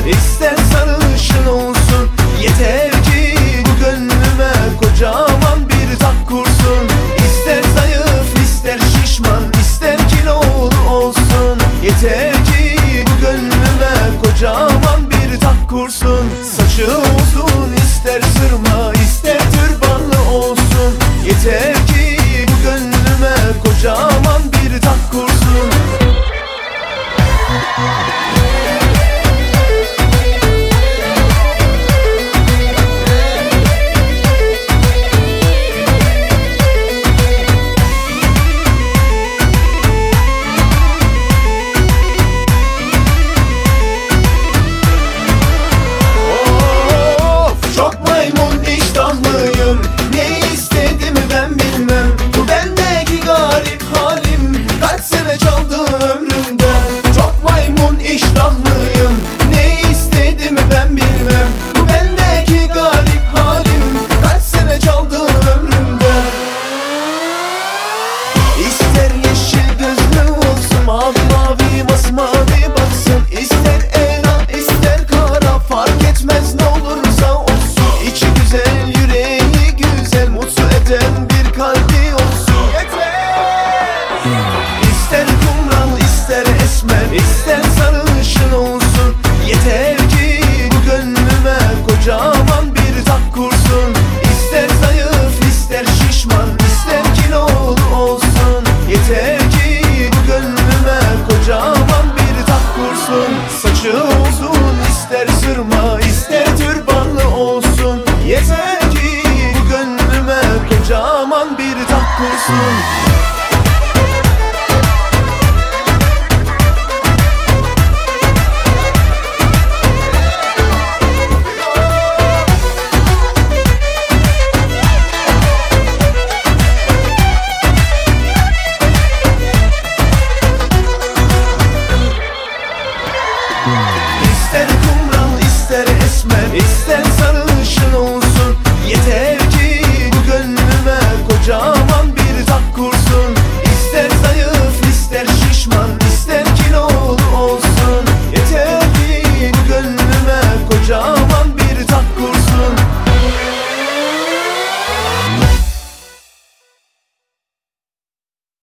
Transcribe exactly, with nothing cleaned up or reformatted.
esmer, ister sarışın olsun. Yeter ki bu gönlüme kocaman bir tak kursun. İster zayıf, ister şişman, ister kilolu olsun. Yeter ki bu gönlüme kocaman bir tak kursun. Saçı uzun, ister sırma, ister türbanlı olsun. Yeter ki bu gönlüme kocaman bir tak kursun. İster sarışın olsun. Yeter ki bu gönlüme kocaman bir tak kursun. İster zayıf, ister şişman, ister kilolu olsun. Yeter ki bu gönlüme kocaman bir tak kursun. Saçı uzun, ister sırma, ister türbanlı olsun. Yeter ki bu gönlüme kocaman bir tak kursun.